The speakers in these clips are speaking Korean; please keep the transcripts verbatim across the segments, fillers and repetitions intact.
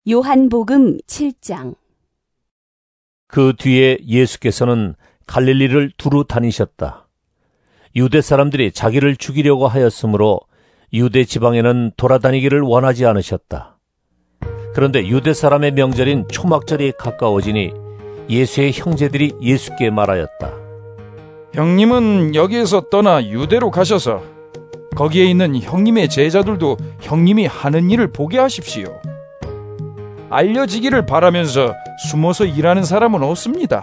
요한복음 칠 장. 그 뒤에 예수께서는 갈릴리를 두루 다니셨다. 유대 사람들이 자기를 죽이려고 하였으므로 유대 지방에는 돌아다니기를 원하지 않으셨다. 그런데 유대 사람의 명절인 초막절이 가까워지니 예수의 형제들이 예수께 말하였다. 형님은 여기에서 떠나 유대로 가셔서 거기에 있는 형님의 제자들도 형님이 하는 일을 보게 하십시오. 알려지기를 바라면서 숨어서 일하는 사람은 없습니다.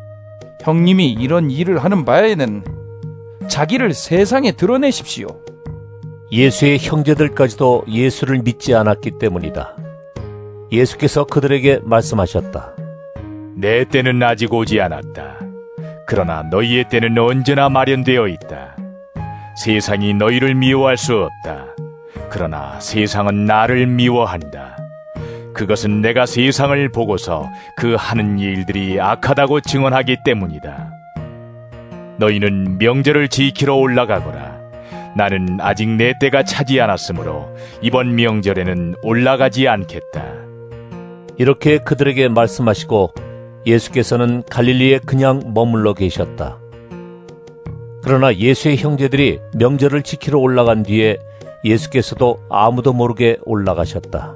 형님이 이런 일을 하는 바에는 자기를 세상에 드러내십시오. 예수의 형제들까지도 예수를 믿지 않았기 때문이다. 예수께서 그들에게 말씀하셨다. 내 때는 아직 오지 않았다. 그러나 너희의 때는 언제나 마련되어 있다. 세상이 너희를 미워할 수 없다. 그러나 세상은 나를 미워한다. 그것은 내가 세상을 보고서 그 하는 일들이 악하다고 증언하기 때문이다. 너희는 명절을 지키러 올라가거라. 나는 아직 내 때가 차지 않았으므로 이번 명절에는 올라가지 않겠다. 이렇게 그들에게 말씀하시고 예수께서는 갈릴리에 그냥 머물러 계셨다. 그러나 예수의 형제들이 명절을 지키러 올라간 뒤에 예수께서도 아무도 모르게 올라가셨다.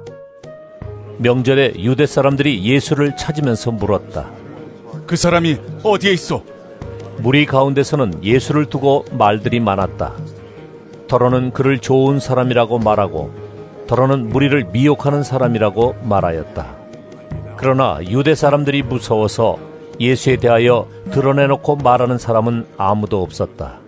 명절에 유대 사람들이 예수를 찾으면서 물었다. 그 사람이 어디에 있어? 무리 가운데서는 예수를 두고 말들이 많았다. 더러는 그를 좋은 사람이라고 말하고 더러는 무리를 미혹하는 사람이라고 말하였다. 그러나 유대 사람들이 무서워서 예수에 대하여 드러내놓고 말하는 사람은 아무도 없었다.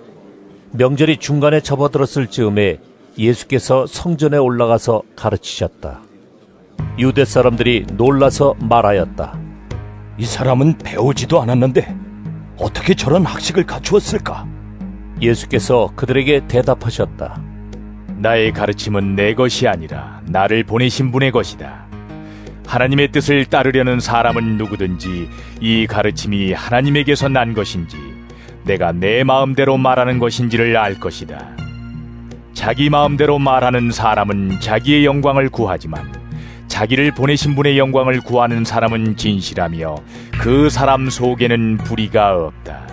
명절이 중간에 접어들었을 즈음에 예수께서 성전에 올라가서 가르치셨다. 유대 사람들이 놀라서 말하였다. 이 사람은 배우지도 않았는데 어떻게 저런 학식을 갖추었을까? 예수께서 그들에게 대답하셨다. 나의 가르침은 내 것이 아니라 나를 보내신 분의 것이다. 하나님의 뜻을 따르려는 사람은 누구든지 이 가르침이 하나님에게서 난 것인지 내가 내 마음대로 말하는 것인지를 알 것이다. 자기 마음대로 말하는 사람은 자기의 영광을 구하지만 자기를 보내신 분의 영광을 구하는 사람은 진실하며 그 사람 속에는 불의가 없다.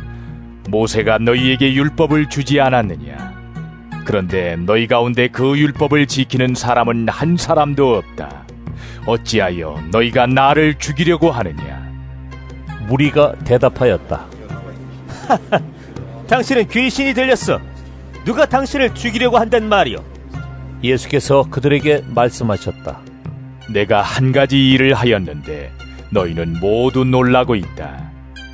모세가 너희에게 율법을 주지 않았느냐? 그런데 너희 가운데 그 율법을 지키는 사람은 한 사람도 없다. 어찌하여 너희가 나를 죽이려고 하느냐? 무리가 대답하였다. 당신은 귀신이 들렸어. 누가 당신을 죽이려고 한단 말이오? 예수께서 그들에게 말씀하셨다. 내가 한 가지 일을 하였는데 너희는 모두 놀라고 있다.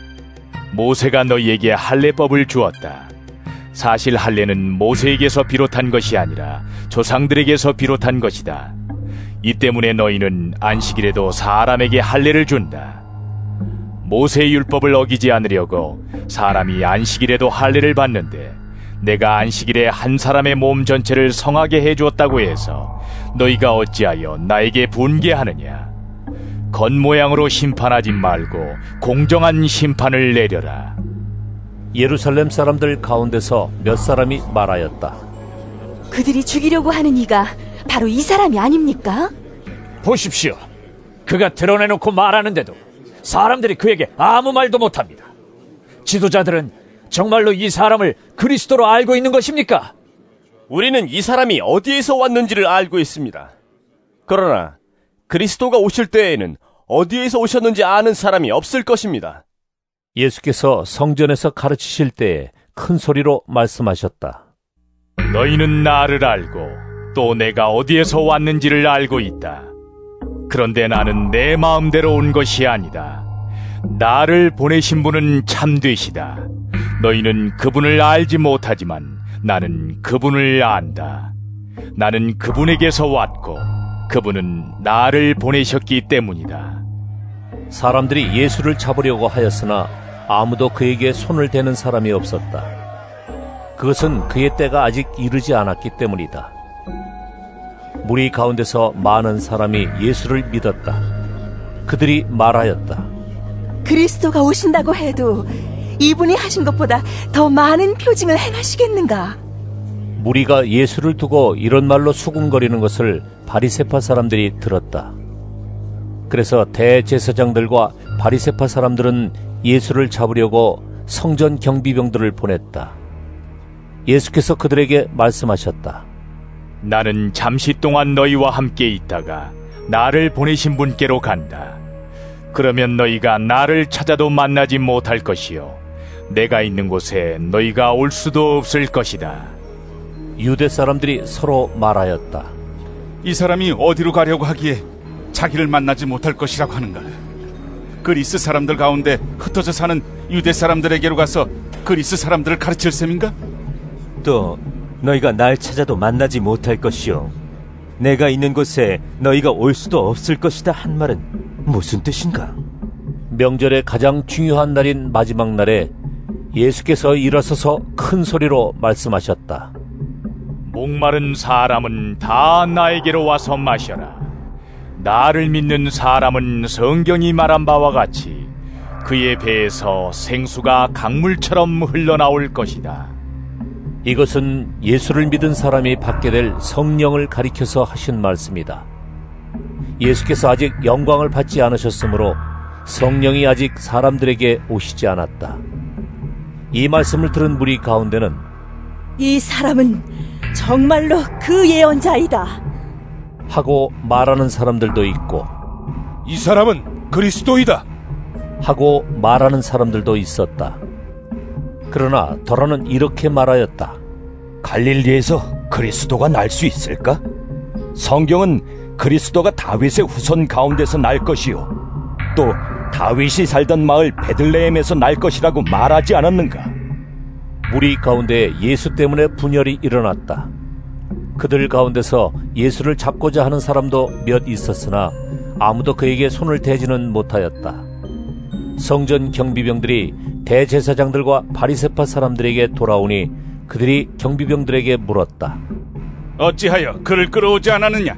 모세가 너희에게 할례법을 주었다. 사실 할례는 모세에게서 비롯한 것이 아니라 조상들에게서 비롯한 것이다. 이 때문에 너희는 안식일에도 사람에게 할례를 준다. 모세의 율법을 어기지 않으려고 사람이 안식일에도 할례를 받는데 내가 안식일에 한 사람의 몸 전체를 성하게 해주었다고 해서 너희가 어찌하여 나에게 분개하느냐? 겉모양으로 심판하지 말고 공정한 심판을 내려라. 예루살렘 사람들 가운데서 몇 사람이 말하였다. 그들이 죽이려고 하는 이가 바로 이 사람이 아닙니까? 보십시오. 그가 드러내놓고 말하는데도 사람들이 그에게 아무 말도 못합니다. 지도자들은 정말로 이 사람을 그리스도로 알고 있는 것입니까? 우리는 이 사람이 어디에서 왔는지를 알고 있습니다. 그러나 그리스도가 오실 때에는 어디에서 오셨는지 아는 사람이 없을 것입니다. 예수께서 성전에서 가르치실 때에 큰 소리로 말씀하셨다. 너희는 나를 알고 또 내가 어디에서 왔는지를 알고 있다. 그런데 나는 내 마음대로 온 것이 아니다. 나를 보내신 분은 참되시다. 너희는 그분을 알지 못하지만 나는 그분을 안다. 나는 그분에게서 왔고 그분은 나를 보내셨기 때문이다. 사람들이 예수를 잡으려고 하였으나 아무도 그에게 손을 대는 사람이 없었다. 그것은 그의 때가 아직 이르지 않았기 때문이다. 무리 가운데서 많은 사람이 예수를 믿었다. 그들이 말하였다. 그리스도가 오신다고 해도 이분이 하신 것보다 더 많은 표징을 행하시겠는가? 무리가 예수를 두고 이런 말로 수군거리는 것을 바리새파 사람들이 들었다. 그래서 대제사장들과 바리새파 사람들은 예수를 잡으려고 성전 경비병들을 보냈다. 예수께서 그들에게 말씀하셨다. 나는 잠시 동안 너희와 함께 있다가 나를 보내신 분께로 간다. 그러면 너희가 나를 찾아도 만나지 못할 것이요 내가 있는 곳에 너희가 올 수도 없을 것이다. 유대 사람들이 서로 말하였다. 이 사람이 어디로 가려고 하기에 자기를 만나지 못할 것이라고 하는가? 그리스 사람들 가운데 흩어져 사는 유대 사람들에게로 가서 그리스 사람들을 가르칠 셈인가? 또 너희가 날 찾아도 만나지 못할 것이요 내가 있는 곳에 너희가 올 수도 없을 것이다 한 말은 무슨 뜻인가? 명절의 가장 중요한 날인 마지막 날에 예수께서 일어서서 큰 소리로 말씀하셨다. 목마른 사람은 다 나에게로 와서 마셔라. 나를 믿는 사람은 성경이 말한 바와 같이 그의 배에서 생수가 강물처럼 흘러나올 것이다. 이것은 예수를 믿은 사람이 받게 될 성령을 가리켜서 하신 말씀이다. 예수께서 아직 영광을 받지 않으셨으므로 성령이 아직 사람들에게 오시지 않았다. 이 말씀을 들은 무리 가운데는 이 사람은 정말로 그 예언자이다 하고 말하는 사람들도 있고, 이 사람은 그리스도이다 하고 말하는 사람들도 있었다. 그러나 더러는 이렇게 말하였다. 갈릴리에서 그리스도가 날 수 있을까? 성경은 그리스도가 다윗의 후손 가운데서 날 것이요 또 다윗이 살던 마을 베들레헴에서 날 것이라고 말하지 않았는가? 무리 가운데 예수 때문에 분열이 일어났다. 그들 가운데서 예수를 잡고자 하는 사람도 몇 있었으나 아무도 그에게 손을 대지는 못하였다. 성전 경비병들이 대제사장들과 바리새파 사람들에게 돌아오니 그들이 경비병들에게 물었다. 어찌하여 그를 끌어오지 않았느냐?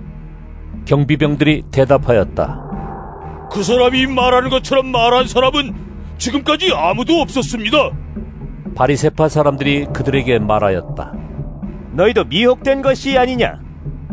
경비병들이 대답하였다. 그 사람이 말하는 것처럼 말한 사람은 지금까지 아무도 없었습니다. 바리새파 사람들이 그들에게 말하였다. 너희도 미혹된 것이 아니냐?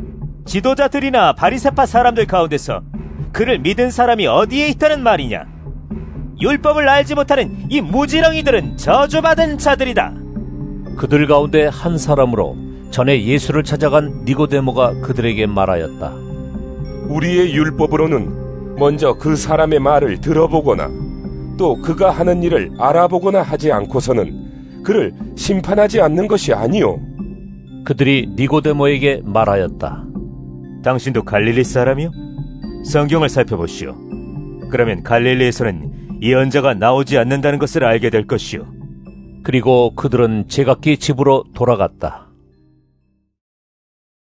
지도자들이나 바리새파 사람들 가운데서 그를 믿은 사람이 어디에 있다는 말이냐? 율법을 알지 못하는 이 무지렁이들은 저주받은 자들이다. 그들 가운데 한 사람으로 전에 예수를 찾아간 니고데모가 그들에게 말하였다. 우리의 율법으로는 먼저 그 사람의 말을 들어보거나 또 그가 하는 일을 알아보거나 하지 않고서는 그를 심판하지 않는 것이 아니요. 그들이 니고데모에게 말하였다. 당신도 갈릴리 사람이요? 성경을 살펴보시오. 그러면 갈릴리에서는 예언자가 나오지 않는다는 것을 알게 될 것이요. 그리고 그들은 제각기 집으로 돌아갔다.